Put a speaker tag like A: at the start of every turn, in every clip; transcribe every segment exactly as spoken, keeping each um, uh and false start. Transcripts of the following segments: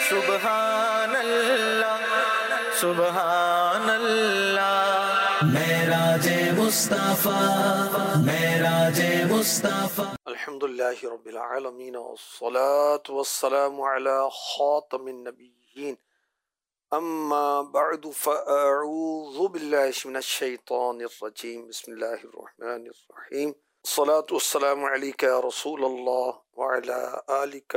A: سبحان اللہ سبحان اللہ معراج مصطفیٰ معراج مصطفیٰ
B: الحمدللہ رب العالمین والصلاة والسلام علی خاتم النبیین اما بعد فاعوذ باللہ من الشیطان الرجیم بسم اللہ الرحمن الرحیم الصلاة والسلام علیک یا رسول اللہ وعلی آلک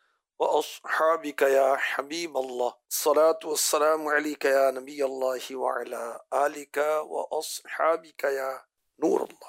B: واصحابک یا حبیب اللہ الصلاة والسلام علیک یا نبی اللہ وعلی آلک واصحابک یا نور اللہ۔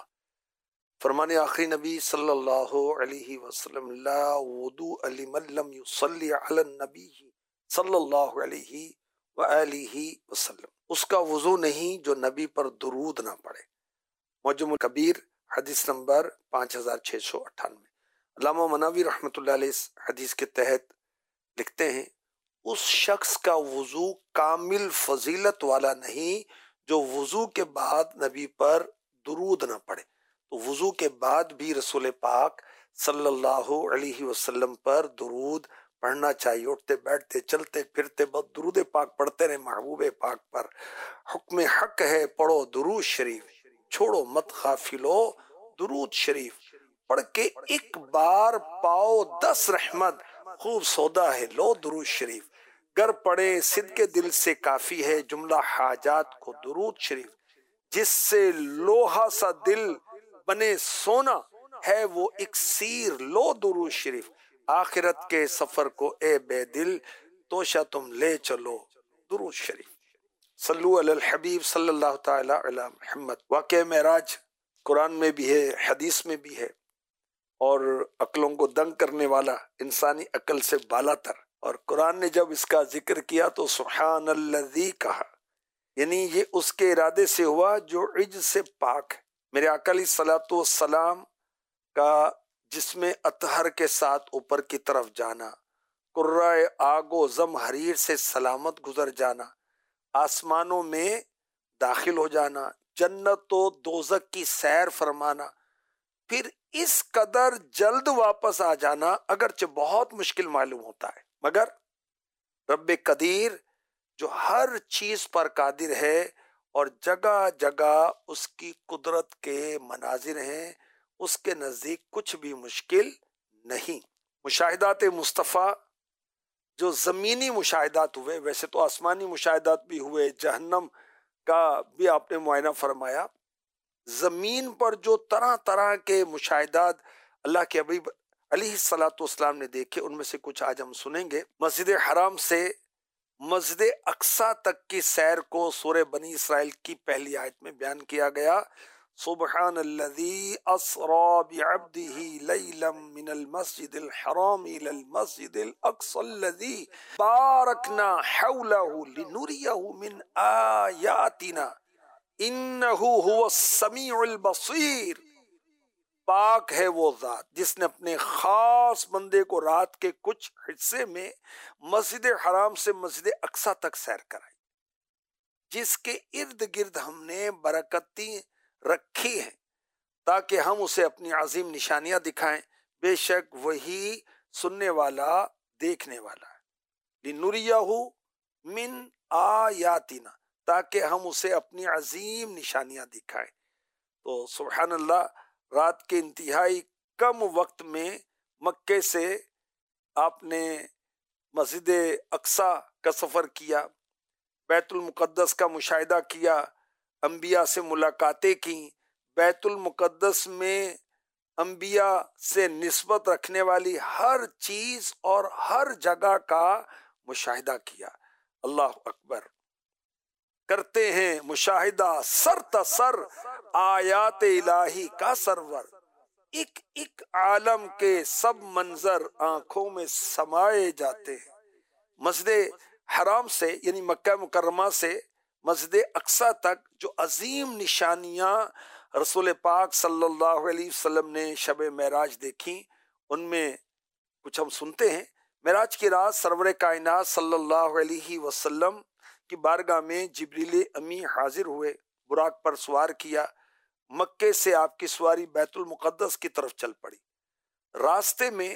B: فرمان آخری نبی صلی اللہ علیہ وسلم لا وضوء لمن لم یصلی علی النبی صلی اللہ علیہ وآلہ وسلم، اس کا وضو نہیں جو نبی پر درود نہ پڑے۔ معجم الکبیر حدیث نمبر پانچ ہزار چھ سو اٹھانوے۔ علامہ مناوی رحمۃ اللہ علیہ اس حدیث کے تحت لکھتے ہیں اس شخص کا وضو کامل فضیلت والا نہیں جو وضو کے بعد نبی پر درود نہ پڑے۔ تو وضو کے بعد بھی رسول پاک صلی اللہ علیہ وسلم پر درود پڑھنا چاہیے۔ اٹھتے بیٹھتے چلتے پھرتے بس درود پاک پڑھتے رہے محبوب پاک پر۔ حکم حق ہے پڑھو درود شریف، چھوڑو مت غافلو درود شریف، پڑھ کے ایک بار پاؤ دس رحمت، خوب سودا ہے لو درود شریف، گر پڑھے صدق دل سے کافی ہے جملہ حاجات کو درود شریف، جس سے لوہا سا دل بنے سونا ہے وہ اکسیر لو درود شریف، آخرت کے سفر کو اے بے دل توشہ تم لے چلو درود شریف۔ صلو علی الحبیب صلی اللہ تعالی علی محمد۔ واقعہ معراج قرآن میں بھی ہے، حدیث میں بھی ہے، اور عقلوں کو دنگ کرنے والا، انسانی عقل سے بالا تر۔ اور قرآن نے جب اس کا ذکر کیا تو سبحان الذی کہا، یعنی یہ اس کے ارادے سے ہوا جو عجز سے پاک ہے۔ میرے آقا علیہ الصلوۃ والسلام کا جسم اطہر کے ساتھ اوپر کی طرف جانا، قرۂ آگ و زم حریر سے سلامت گزر جانا، آسمانوں میں داخل ہو جانا، جنت و دوزخ کی سیر فرمانا، پھر اس قدر جلد واپس آ جانا اگرچہ بہت مشکل معلوم ہوتا ہے، مگر رب قدیر جو ہر چیز پر قادر ہے اور جگہ جگہ اس کی قدرت کے مناظر ہیں، اس کے نزدیک کچھ بھی مشکل نہیں۔ مشاہدات مصطفیٰ جو زمینی مشاہدات ہوئے، ویسے تو آسمانی مشاہدات بھی ہوئے، جہنم کا بھی آپ نے معائنہ فرمایا، زمین پر جو طرح طرح کے مشاہدات اللہ کے حبیب علیہ الصلوۃ والسلام نے دیکھے، ان میں سے کچھ آج ہم سنیں گے۔ مسجد حرام سے مسجد اقصیٰ تک کی سیر کو سورہ بنی اسرائیل کی پہلی آیت میں بیان کیا گیا۔ سبحان الذی اسری بعبدہ لیلا من المسجد الحرام الی المسجد الاقصی الذی بارکنا حولہ لنریہ من آیاتنا انہ هو السمیع البصیر۔ پاک ہے وہ ذات جس نے اپنے خاص بندے کو رات کے کچھ حصے میں مسجد حرام سے مسجد اقصیٰ تک سیر کرائی، جس کے ارد گرد ہم نے برکتیں رکھی ہیں تاکہ ہم اسے اپنی عظیم نشانیاں دکھائیں، بے شک وہی سننے والا دیکھنے والا ہے۔ لِنُرِيَهُ مِنْ آیاتنا، تاکہ ہم اسے اپنی عظیم نشانیاں دکھائیں۔ تو سبحان اللہ، رات کے انتہائی کم وقت میں مکے سے آپ نے مسجد اقصیٰ کا سفر کیا، بیت المقدس کا مشاہدہ کیا، انبیاء سے ملاقاتیں کی، بیت المقدس میں انبیاء سے نسبت رکھنے والی ہر چیز اور ہر جگہ کا مشاہدہ کیا۔ اللہ اکبر، کرتے ہیں مشاہدہ سر تسر آیات الہی کا سرور، ایک ایک عالم کے سب منظر آنکھوں میں سمائے جاتے ہیں۔ مسجد حرام سے یعنی مکہ مکرمہ سے مسجد اقصیٰ تک جو عظیم نشانیاں رسول پاک صلی اللہ علیہ وسلم نے شب معراج دیکھی، ان میں کچھ ہم سنتے ہیں۔ معراج کی رات سرور کائنات صلی اللہ علیہ وسلم کی بارگاہ میں جبریل امی حاضر ہوئے، براق پر سوار کیا، مکے سے آپ کی سواری بیت المقدس کی طرف چل پڑی۔ راستے میں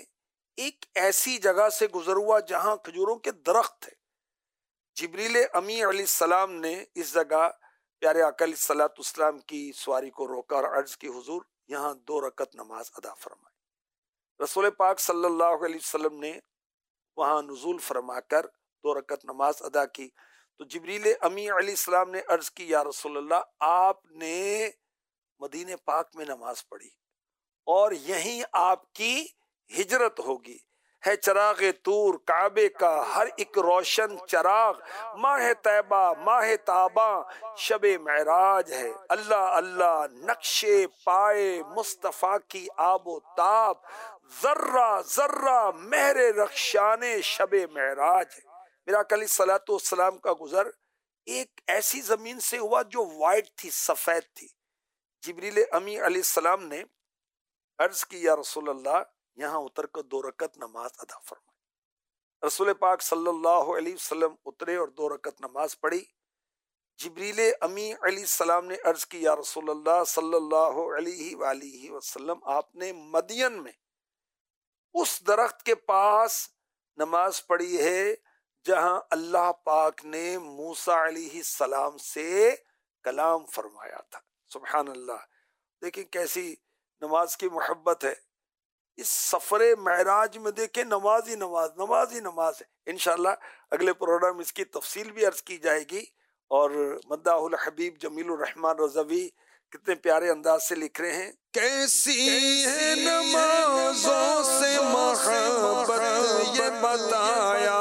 B: ایک ایسی جگہ سے گزر ہوا جہاں کھجوروں کے درخت تھے. جبریل امی علیہ السلام نے اس جگہ پیارے آقا علیہ الصلوۃ والسلام کی سواری کو روکا اور عرض کی حضور یہاں دو رکعت نماز ادا فرمائے. رسول پاک صلی اللہ علیہ وسلم نے وہاں نزول فرما کر دو رکعت نماز ادا کی. تو جبریل امی علیہ السلام نے عرض کی یا رسول اللہ آپ نے مدینہ پاک میں نماز پڑھی اور یہیں آپ کی ہجرت ہوگی. ہے چراغ طور کعبے کا ہر ایک روشن چراغ، ماہ طیبہ ماہ تاباں شب معراج ہے. اللہ اللہ نقشے پائے مصطفیٰ کی آب و تاب، ذرہ ذرہ مہر رخشان شب معراج ہے. میرا آقا علیہ الصلوۃ والسلام کا گزر ایک ایسی زمین سے ہوا جو وائٹ تھی، سفید تھی. جبریل امی علیہ السلام نے عرض کی یا رسول اللہ یہاں اتر کر دو رکعت نماز ادا فرمائے. رسول پاک صلی اللہ علیہ وسلم اترے اور دو رکعت نماز پڑھی. جبریل امی علیہ السلام نے عرض کی یا رسول اللہ صلی اللہ علیہ وآلہ وسلم آپ نے مدین میں اس درخت کے پاس نماز پڑھی ہے جہاں اللہ پاک نے موسیٰ علیہ السلام سے کلام فرمایا تھا. سبحان اللہ. دیکھیں کیسی نماز کی محبت ہے. اس سفر معراج میں دیکھیں نماز ہی نماز نماز ہی نماز ہے. انشاءاللہ اگلے پروگرام اس کی تفصیل بھی عرض کی جائے گی. اور مداح الحبیب جمیل الرحمن رضوی کتنے پیارے انداز سے لکھ رہے ہیں،
A: کیسی ہے نمازوں سے محبت یہ بتایا،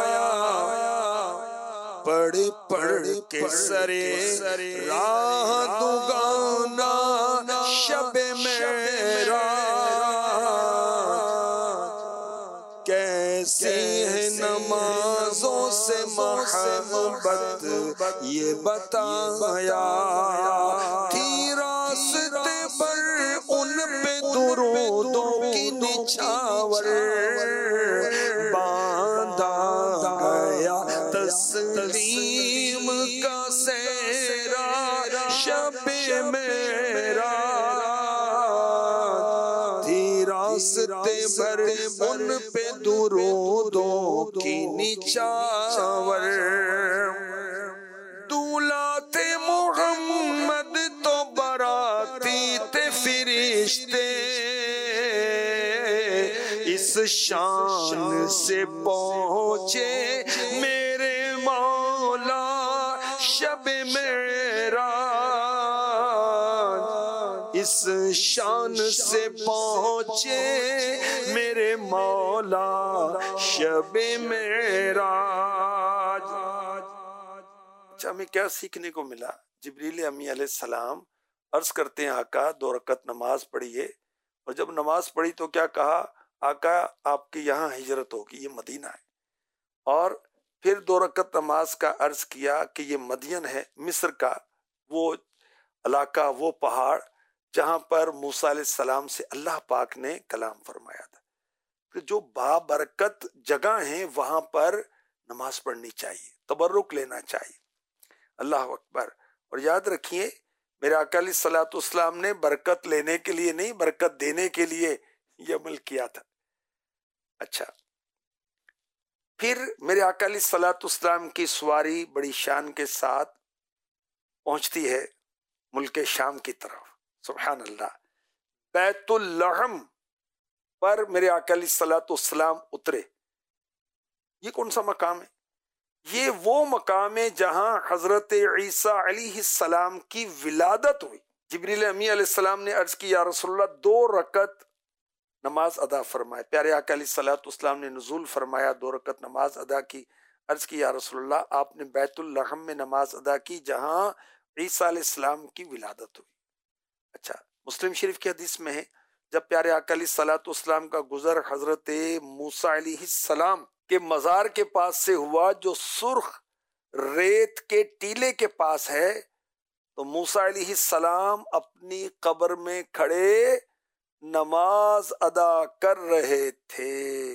A: پڑھ پڑھ کے سرے راہ دگانا شب معراج. کیسی ہے نمازوں سے محبت یہ بتایا، تھی راستے پر ان پہ درودوں کی نچھاور، باندھا گیا تسلیم کا سیرا شب معراج. تھی راستے پر ان پہ درودوں کی نچھاور، دولہا تھے محمد تو براتی تھے فرشتے، اس شان سے پہنچے میرے مولا شب معراج. اس شان سے پہنچے میرے مولا شب معراج.
B: اچھا ہمیں کیا سیکھنے کو ملا؟ جبریل امی علیہ السلام عرض کرتے ہیں آقا دو رکعت نماز پڑھیے، اور جب نماز پڑھی تو کیا کہا؟ آقا آپ کے یہاں ہجرت ہوگی، یہ مدینہ ہے. اور پھر دو رکعت نماز کا عرض کیا کہ یہ مدین ہے، مصر کا وہ علاقہ، وہ پہاڑ جہاں پر موسیٰ علیہ السلام سے اللہ پاک نے کلام فرمایا تھا. کہ جو بابرکت جگہ ہیں وہاں پر نماز پڑھنی چاہیے، تبرک لینا چاہیے. اللہ اکبر. اور یاد رکھیے میرے آقا علیہ الصلوۃ والسلام نے برکت لینے کے لیے نہیں، برکت دینے کے لیے یہ عمل کیا تھا. اچھا پھر میرے آقا علیہ الصلوۃ والسلام کی سواری بڑی شان کے ساتھ پہنچتی ہے ملک شام کی طرف. سبحان اللہ. بیت اللحم پر میرے آقا علیہ الصلوۃ والسلام اترے. یہ کون سا مقام ہے؟ یہ وہ مقام ہے جہاں حضرت عیسیٰ علیہ السلام کی ولادت ہوئی. جبریل امی علیہ السلام نے عرض کی یا رسول اللہ دو رکعت نماز ادا فرمائے. پیارے آقا علیہ الصلوۃ والسلام نے نزول فرمایا، دو رکعت نماز ادا کی. عرض کی یا رسول اللہ آپ نے بیت اللحم میں نماز ادا کی جہاں عیسیٰ علیہ السلام کی ولادت ہوئی. اچھا مسلم شریف کی حدیث میں ہے جب پیارے آقا علیہ الصلوۃ والسلام کا گزر حضرت موسیٰ علیہ السلام کے مزار کے پاس سے ہوا جو سرخ ریت کے ٹیلے کے پاس ہے، تو موسیٰ علیہ السلام اپنی قبر میں کھڑے نماز ادا کر رہے تھے.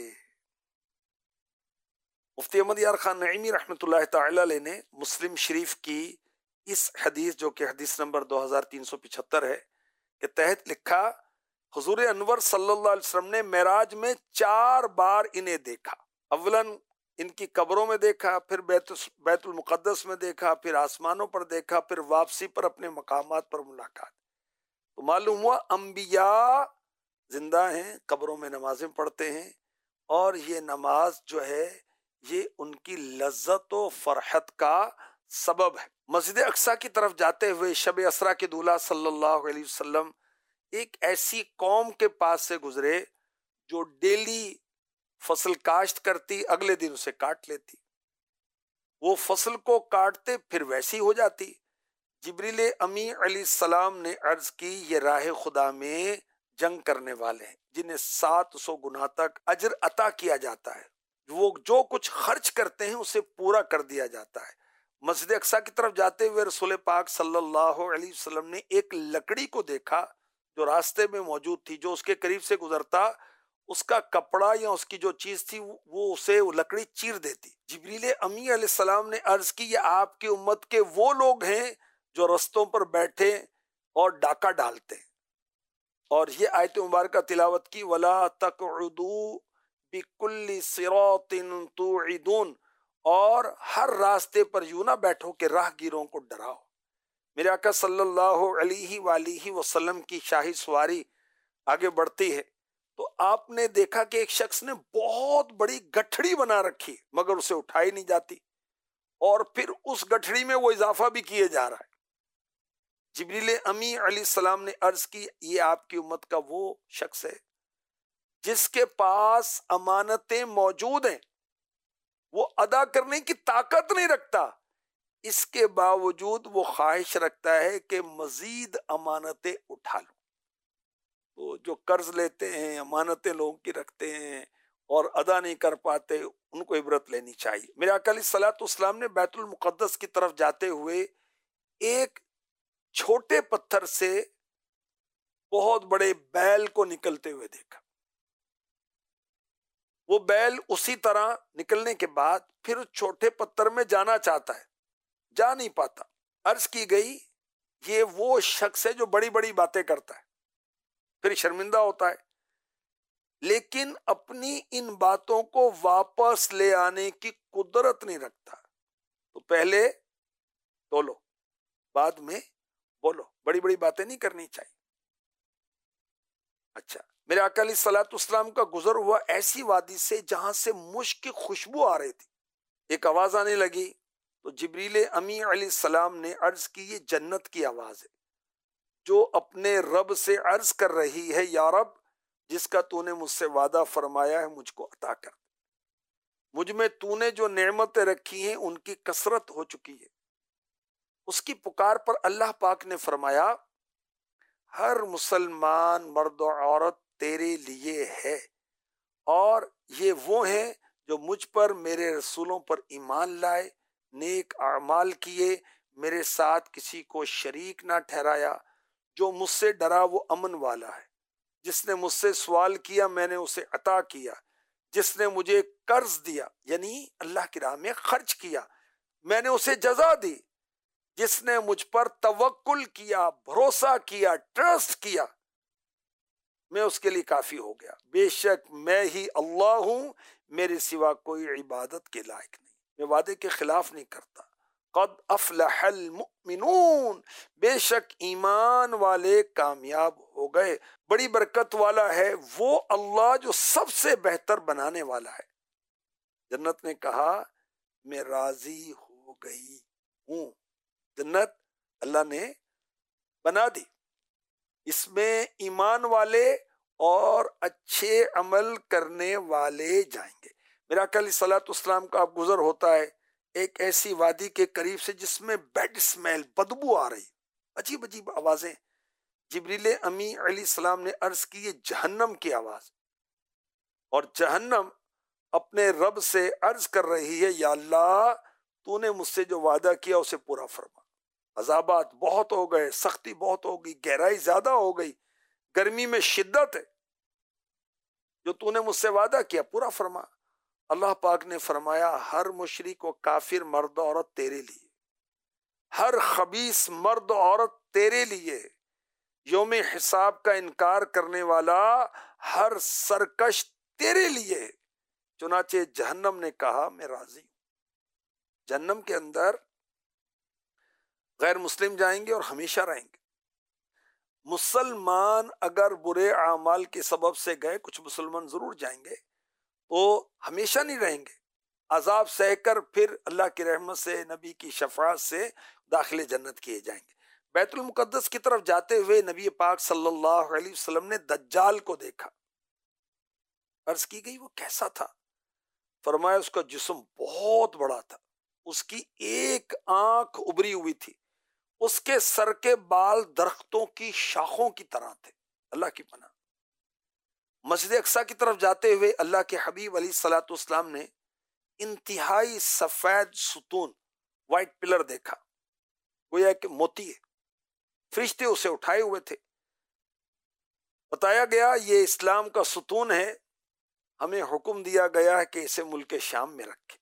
B: مفتی احمد یار خان نعیمی رحمۃ اللہ تعالی علیہ نے مسلم شریف کی اس حدیث جو کہ حدیث نمبر دو ہزار تین سو پچہتر ہے کے تحت لکھا حضور انور صلی اللہ علیہ وسلم نے معراج میں چار بار انہیں دیکھا. اولاً ان کی قبروں میں دیکھا، پھر بیت بیت المقدس میں دیکھا، پھر آسمانوں پر دیکھا، پھر واپسی پر اپنے مقامات پر ملاقات. تو معلوم ہوا انبیاء زندہ ہیں، قبروں میں نمازیں پڑھتے ہیں، اور یہ نماز جو ہے یہ ان کی لذت و فرحت کا سبب ہے. مسجد اقصیٰ کی طرف جاتے ہوئے شب اسریٰ کے دولہ صلی اللہ علیہ وسلم ایک ایسی قوم کے پاس سے گزرے جو ڈیلی فصل کاشت کرتی، اگلے دن اسے کاٹ لیتی. وہ فصل کو کاٹتے پھر ویسی ہو جاتی. جبریل امی علیہ السلام نے عرض کی یہ راہ خدا میں جنگ کرنے والے ہیں جنہیں سات سو گنا تک اجر عطا کیا جاتا ہے. وہ جو کچھ خرچ کرتے ہیں اسے پورا کر دیا جاتا ہے. مسجد اقصیٰ کی طرف جاتے ہوئے رسول پاک صلی اللہ علیہ وسلم نے ایک لکڑی کو دیکھا جو راستے میں موجود تھی. جو اس کے قریب سے گزرتا اس کا کپڑا یا اس کی جو چیز تھی وہ اسے وہ لکڑی چیر دیتی. جبریل امی علیہ السلام نے عرض کی یہ آپ کی امت کے وہ لوگ ہیں جو رستوں پر بیٹھے اور ڈاکہ ڈالتے ہیں. اور یہ آیت مبارکہ تلاوت کی وَلَا تَقْعُدُوا بِكُلِّ صِرَاطٍ تُوعِدُونَ، اور ہر راستے پر یوں نہ بیٹھو کہ راہ گیروں کو ڈراؤ. میرے آقا صلی اللہ علیہ وآلہ وسلم کی شاہی سواری آگے بڑھتی ہے تو آپ نے دیکھا کہ ایک شخص نے بہت بڑی گٹھڑی بنا رکھی مگر اسے اٹھائی نہیں جاتی، اور پھر اس گٹھڑی میں وہ اضافہ بھی کیے جا رہا ہے. جبریل امی علیہ السلام نے عرض کی یہ آپ کی امت کا وہ شخص ہے جس کے پاس امانتیں موجود ہیں، وہ ادا کرنے کی طاقت نہیں رکھتا، اس کے باوجود وہ خواہش رکھتا ہے کہ مزید امانتیں اٹھا لوں. تو جو قرض لیتے ہیں، امانتیں لوگوں کی رکھتے ہیں اور ادا نہیں کر پاتے، ان کو عبرت لینی چاہیے. میرے آقا علیہ الصلوۃ والسلام نے بیت المقدس کی طرف جاتے ہوئے ایک چھوٹے پتھر سے بہت بڑے بیل کو نکلتے ہوئے دیکھا. وہ بیل اسی طرح نکلنے کے بعد پھر اس چھوٹے پتھر میں جانا چاہتا ہے، جا نہیں پاتا. عرض کی گئی یہ وہ شخص ہے جو بڑی بڑی باتیں کرتا ہے، پھر شرمندہ ہوتا ہے، لیکن اپنی ان باتوں کو واپس لے آنے کی قدرت نہیں رکھتا. تو پہلے تولو، بعد میں بولو. بڑی بڑی باتیں نہیں کرنی چاہیے. اچھا، میرے آقا علیہ الصلوۃ والسلام کا گزر ہوا ایسی وادی سے جہاں سے مشک کی خوشبو آ رہی تھی. ایک آواز آنے لگی تو جبریل امی علیہ السلام نے عرض کی یہ جنت کی آواز ہے جو اپنے رب سے عرض کر رہی ہے یا رب جس کا تو نے مجھ سے وعدہ فرمایا ہے مجھ کو عطا کر. مجھ میں تو نے جو نعمتیں رکھی ہیں ان کی کثرت ہو چکی ہے. اس کی پکار پر اللہ پاک نے فرمایا ہر مسلمان مرد و عورت تیرے لیے ہے، اور یہ وہ ہیں جو مجھ پر میرے رسولوں پر ایمان لائے، نیک اعمال کیے، میرے ساتھ کسی کو شریک نہ ٹھہرایا. جو مجھ سے ڈرا وہ امن والا ہے، جس نے مجھ سے سوال کیا میں نے اسے عطا کیا، جس نے مجھے قرض دیا یعنی اللہ کی راہ میں خرچ کیا میں نے اسے جزا دی، جس نے مجھ پر توکل کیا، بھروسہ کیا، ٹرسٹ کیا، میں اس کے لیے کافی ہو گیا. بے شک میں ہی اللہ ہوں، میرے سوا کوئی عبادت کے لائق نہیں، میں وعدے کے خلاف نہیں کرتا. قد افلح المؤمنون، بے شک ایمان والے کامیاب ہو گئے. بڑی برکت والا ہے وہ اللہ جو سب سے بہتر بنانے والا ہے. جنت نے کہا میں راضی ہو گئی ہوں. جنت اللہ نے بنا دی، اس میں ایمان والے اور اچھے عمل کرنے والے جائیں گے. میرا آقا علیہ الصلوۃ والسلام کا اب گزر ہوتا ہے ایک ایسی وادی کے قریب سے جس میں بیڈ اسمیل، بدبو آ رہی، عجیب عجیب آوازیں. جبریل امی علیہ السلام نے عرض کی یہ جہنم کی آواز، اور جہنم اپنے رب سے عرض کر رہی ہے یا اللہ تو نے مجھ سے جو وعدہ کیا اسے پورا فرما. عذابات بہت ہو گئے، سختی بہت ہو گئی، گہرائی زیادہ ہو گئی، گرمی میں شدت ہے، جو تو نے مجھ سے وعدہ کیا پورا فرما. اللہ پاک نے فرمایا ہر مشرک و کافر مرد و عورت تیرے لیے، ہر خبیث مرد و عورت تیرے لیے، یوم حساب کا انکار کرنے والا ہر سرکش تیرے لیے ہے۔ چنانچہ جہنم نے کہا میں راضی ہوں۔ جہنم کے اندر غیر مسلم جائیں گے اور ہمیشہ رہیں گے۔ مسلمان اگر برے اعمال کے سبب سے گئے، کچھ مسلمان ضرور جائیں گے، تو ہمیشہ نہیں رہیں گے، عذاب سہ کر پھر اللہ کی رحمت سے، نبی کی شفاعت سے داخل جنت کیے جائیں گے۔ بیت المقدس کی طرف جاتے ہوئے نبی پاک صلی اللہ علیہ وسلم نے دجال کو دیکھا۔ عرض کی گئی وہ کیسا تھا؟ فرمایا اس کا جسم بہت بڑا تھا، اس کی ایک آنکھ ابری ہوئی تھی، اس کے سر کے بال درختوں کی شاخوں کی طرح تھے۔ اللہ کی پناہ۔ مسجد اقصی کی طرف جاتے ہوئے اللہ کے حبیب علیہ الصلوۃ والسلام نے انتہائی سفید ستون، وائٹ پلر دیکھا، گویا کہ موتی ہے۔ فرشتے اسے اٹھائے ہوئے تھے۔ بتایا گیا یہ اسلام کا ستون ہے، ہمیں حکم دیا گیا ہے کہ اسے ملک شام میں رکھے۔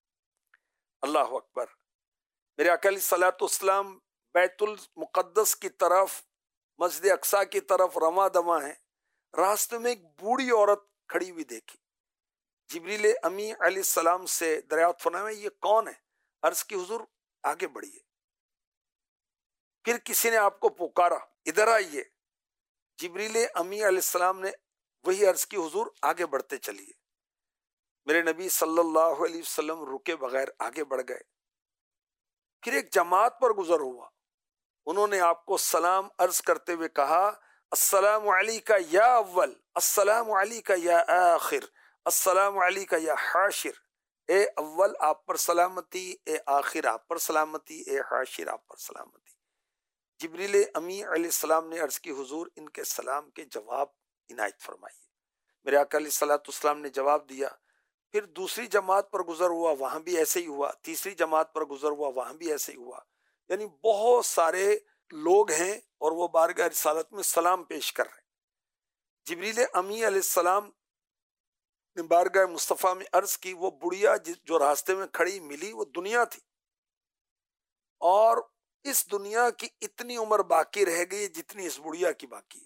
B: اللہ اکبر۔ میرے آقا علیہ الصلوۃ والسلام بیت المقدس کی طرف، مسجد اقصی کی طرف رواں دواں ہیں، راستے میں ایک بوڑھی عورت کھڑی ہوئی دیکھی۔ جبریل امی علیہ السلام سے دریافت فرمایا یہ کون ہے؟ عرض کی حضور آگے بڑھیے۔ پھر کسی نے آپ کو پکارا ادھر آئیے۔ جبریل امی علیہ السلام نے وہی عرض کی حضور آگے بڑھتے چلیے۔ میرے نبی صلی اللہ علیہ وسلم رکے بغیر آگے بڑھ گئے۔ پھر ایک جماعت پر گزر ہوا، انہوں نے آپ کو سلام عرض کرتے ہوئے کہا السلام علیکہ یا اول، السلام علیکہ یا آخر، السلام علیکہ یا حاشر۔ اے اول آپ پر سلامتی، اے آخر آپ پر سلامتی، اے حاشر آپ پر سلامتی۔ جبریل امی علیہ السلام نے عرض کی حضور ان کے سلام کے جواب عنایت فرمائیے۔ میرے آقا علیہ الصلوۃ والسلام نے جواب دیا۔ پھر دوسری جماعت پر گزر ہوا، وہاں بھی ایسے ہی ہوا۔ تیسری جماعت پر گزر ہوا، وہاں بھی ایسے ہی ہوا۔ یعنی بہت سارے لوگ ہیں اور وہ بارگاہ رسالت میں سلام پیش کر رہے ہیں۔ جبریل امی علیہ السلام نے بارگاہ مصطفیٰ میں عرض کی وہ بڑھیا جو راستے میں کھڑی ملی وہ دنیا تھی، اور اس دنیا کی اتنی عمر باقی رہ گئی جتنی اس بڑھیا کی باقی ہے۔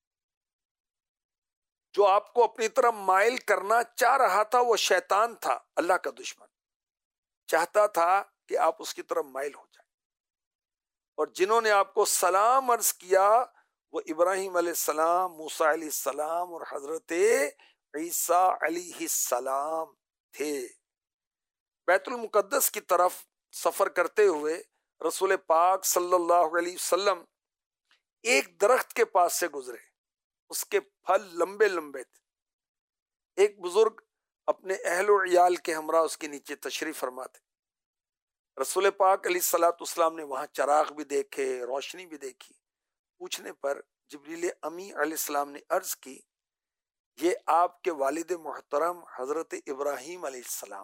B: جو آپ کو اپنی طرف مائل کرنا چاہ رہا تھا وہ شیطان تھا، اللہ کا دشمن، چاہتا تھا کہ آپ اس کی طرف مائل ہو جائیں۔ اور جنہوں نے آپ کو سلام عرض کیا وہ ابراہیم علیہ السلام، موسیٰ علیہ السلام اور حضرت عیسیٰ علیہ السلام تھے۔ بیت المقدس کی طرف سفر کرتے ہوئے رسول پاک صلی اللہ علیہ وسلم ایک درخت کے پاس سے گزرے، اس کے پھل لمبے لمبے تھے۔ ایک بزرگ اپنے اہل و عیال کے ہمراہ اس کے نیچے تشریف فرما تھے۔ رسول پاک علیہ الصلوۃ والسلام نے وہاں چراغ بھی دیکھے، روشنی بھی دیکھی۔ پوچھنے پر جبریل امی علیہ السلام نے عرض کی یہ آپ کے والد محترم حضرت ابراہیم علیہ السلام۔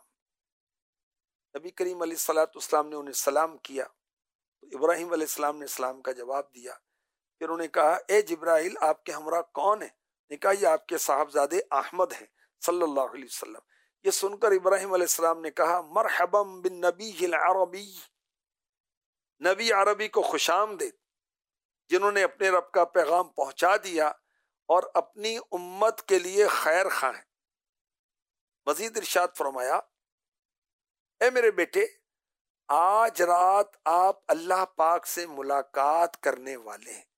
B: نبی کریم علیہ الصلوۃ والسلام نے انہیں سلام کیا تو ابراہیم علیہ السلام نے سلام کا جواب دیا۔ پھر انہوں نے کہا اے جبرائیل آپ کے ہمراہ کون ہیں؟ نے کہا یہ آپ کے صاحبزادے احمد ہیں صلی اللہ علیہ وسلم۔ یہ سن کر ابراہیم علیہ السلام نے کہا مرحبا بالنبی العربی، نبی عربی کو خوش آمدید، جنہوں نے اپنے رب کا پیغام پہنچا دیا اور اپنی امت کے لیے خیر خواہ ہیں۔ مزید ارشاد فرمایا اے میرے بیٹے آج رات آپ اللہ پاک سے ملاقات کرنے والے ہیں۔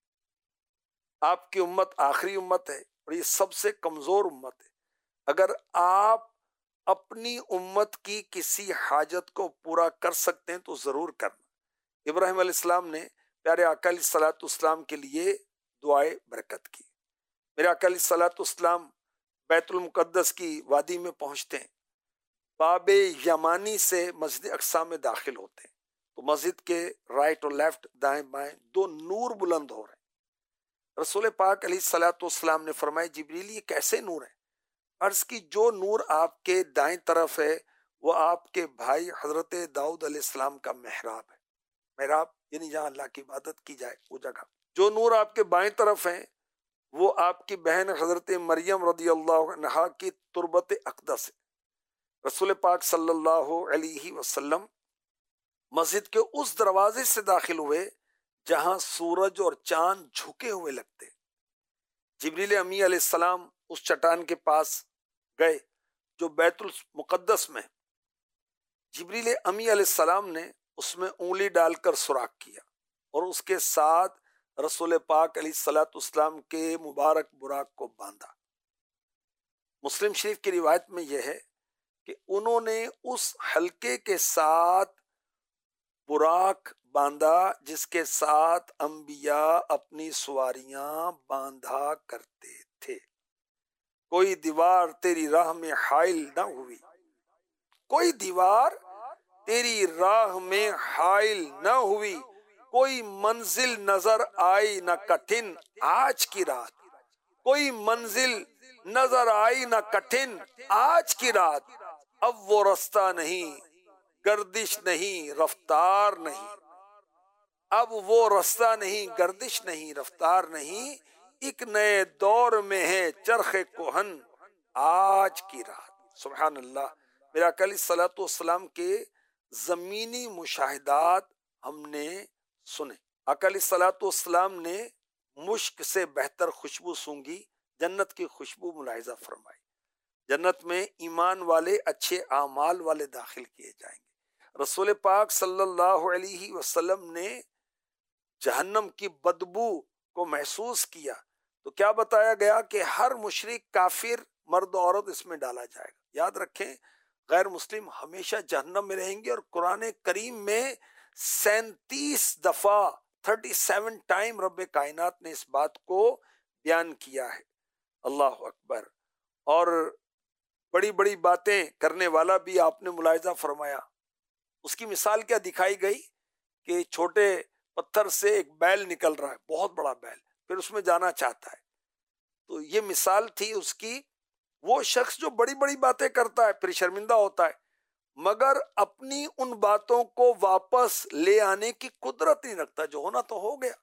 B: آپ کی امت آخری امت ہے اور یہ سب سے کمزور امت ہے۔ اگر آپ اپنی امت کی کسی حاجت کو پورا کر سکتے ہیں تو ضرور کرنا۔ ابراہیم علیہ السلام نے پیارے آقا علیہ الصلوۃ والسلام کے لیے دعائے برکت کی۔ میرے آقا علیہ الصلوۃ والسلام بیت المقدس کی وادی میں پہنچتے ہیں، باب یمانی سے مسجد اقصی میں داخل ہوتے ہیں تو مسجد کے رائٹ اور لیفٹ، دائیں بائیں دو نور بلند ہو رہے ہیں۔ رسول پاک علیہ الصلوۃ والسلام نے فرمایا جبریل یہ کیسے نور ہیں؟ عرض کی جو نور آپ کے دائیں طرف ہے وہ آپ کے بھائی حضرت داؤد علیہ السلام کا محراب ہے۔ محراب یعنی جہاں اللہ کی عبادت کی جائے وہ جگہ۔ جو نور آپ کے بائیں طرف ہیں وہ آپ کی بہن حضرت مریم رضی اللہ عنہا کی تربت اقدس ہے۔ رسول پاک صلی اللہ علیہ وسلم مسجد کے اس دروازے سے داخل ہوئے جہاں سورج اور چاند جھکے ہوئے لگتے. جبریل امی علیہ السلام اس چٹان کے پاس گئے جو بیت المقدس میں. جبریل امی علیہ السلام نے اس میں انگلی ڈال کر سوراخ کیا اور اس کے ساتھ رسول پاک علیہ الصلوۃ والسلام کے مبارک براق کو باندھا. مسلم شریف کی روایت میں یہ ہے کہ انہوں نے اس حلقے کے ساتھ براق باندھا جس کے ساتھ انبیاء اپنی سواریاں باندھا کرتے تھے. کوئی دیوار تیری راہ میں حائل نہ ہوئی، کوئی دیوار تیری راہ میں حائل نہ ہوئی، کوئی منزل نظر آئی نہ کٹھن آج کی رات، کوئی منزل نظر آئی نہ کٹھن آج کی رات. اب وہ رستہ نہیں، گردش نہیں، رفتار نہیں. اب وہ رستہ نہیں، گردش نہیں، رفتار نہیں. ایک نئے دور میں ہے چرخ کوہن آج کی رات. سبحان اللہ. میرا آقا علیہ الصلوۃ والسلام کے زمینی مشاہدات ہم نے سنے. آقا علیہ الصلوۃ والسلام نے مشک سے بہتر خوشبو سونگھی، جنت کی خوشبو ملاحظہ فرمائی. جنت میں ایمان والے، اچھے اعمال والے داخل کیے جائیں گے. رسول پاک صلی اللہ علیہ وسلم نے جہنم کی بدبو کو محسوس کیا تو کیا بتایا گیا کہ ہر مشرک، کافر، مرد و عورت اس میں ڈالا جائے گا. یاد رکھیں غیر مسلم ہمیشہ جہنم میں رہیں گے. اور قرآن کریم میں سینتیس دفعہ تھرٹی سیون ٹائم رب کائنات نے اس بات کو بیان کیا ہے. اللہ اکبر. اور بڑی بڑی باتیں کرنے والا بھی آپ نے ملاحظہ فرمایا. اس کی مثال کیا دکھائی گئی کہ چھوٹے پتھر سے ایک بیل نکل رہا ہے، بہت بڑا بیل، پھر اس میں جانا چاہتا ہے. تو یہ مثال تھی اس کی. وہ شخص جو بڑی بڑی باتیں کرتا ہے پھر شرمندہ ہوتا ہے، مگر اپنی ان باتوں کو واپس لے آنے کی قدرت نہیں رکھتا. جو ہونا تو ہو گیا.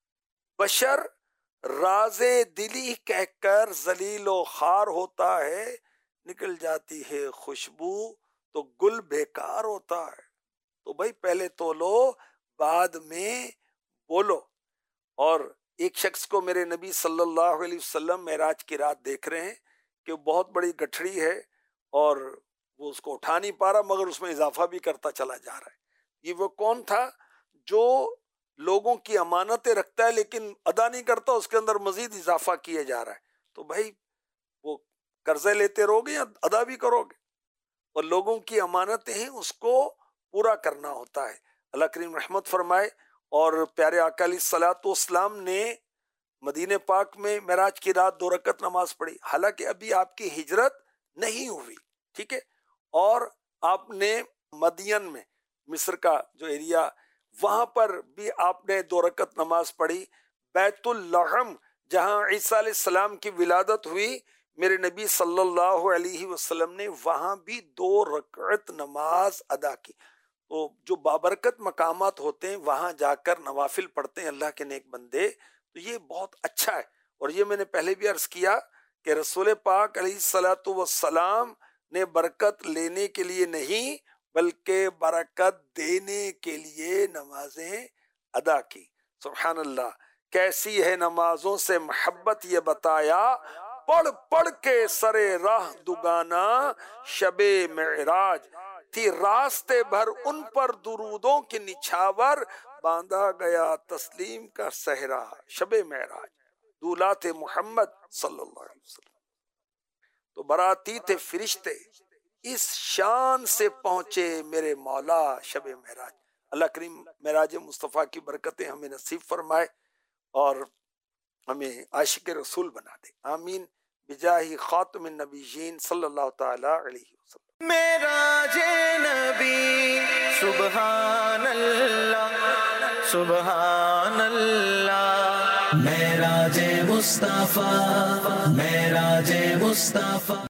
B: بشر راز دلی کہہ کر ذلیل و خوار ہوتا ہے، نکل جاتی ہے خوشبو تو گل بیکار ہوتا ہے. تو بھائی پہلے تو لو، بعد میں بولو. اور ایک شخص کو میرے نبی صلی اللہ علیہ وسلم معراج کی رات دیکھ رہے ہیں کہ بہت بڑی گٹھڑی ہے اور وہ اس کو اٹھا نہیں پا رہا، مگر اس میں اضافہ بھی کرتا چلا جا رہا ہے. یہ وہ کون تھا جو لوگوں کی امانتیں رکھتا ہے لیکن ادا نہیں کرتا، اس کے اندر مزید اضافہ کیا جا رہا ہے. تو بھائی وہ قرضے لیتے رہو گے یا ادا بھی کرو گے؟ اور لوگوں کی امانتیں ہیں، اس کو پورا کرنا ہوتا ہے. اللہ کریم رحمت فرمائے. اور پیارے آقا علیہ الصلوۃ والسلام نے مدینہ پاک میں معراج کی رات دو رکعت نماز پڑھی، حالانکہ ابھی آپ کی ہجرت نہیں ہوئی، ٹھیک ہے. اور آپ نے مدین میں، مصر کا جو ایریا، وہاں پر بھی آپ نے دو رکعت نماز پڑھی. بیت اللحم جہاں عیسیٰ علیہ السلام کی ولادت ہوئی، میرے نبی صلی اللہ علیہ وسلم نے وہاں بھی دو رکعت نماز ادا کی. تو جو بابرکت مقامات ہوتے ہیں وہاں جا کر نوافل پڑھتے ہیں اللہ کے نیک بندے، تو یہ بہت اچھا ہے. اور یہ میں نے پہلے بھی عرض کیا کہ رسول پاک علیہ الصلوۃ والسلام نے برکت لینے کے لیے نہیں بلکہ برکت دینے کے لیے نمازیں ادا کی. سبحان اللہ. کیسی ہے نمازوں سے محبت یہ بتایا، پڑھ پڑھ کے سرے راہ دگانا شب معراج تھی، راستے بھر ان پر درودوں کی نچھاور، باندھا گیا تسلیم کا صحرا شب معراج دولات محمد صلی اللہ علیہ وسلم. تو براتی تھے فرشتے، اس شان سے پہنچے میرے مولا شب معراج. اللہ کریم معراج مصطفیٰ کی برکتیں ہمیں نصیب فرمائے اور ہمیں عاشق رسول بنا دے. آمین بجاہ خاتم النبیین صلی اللہ تعالی علیہ وسلم.
C: معراج نبی سبحان اللہ سبحان اللہ، معراج مصطفیٰ معراج مصطفیٰ.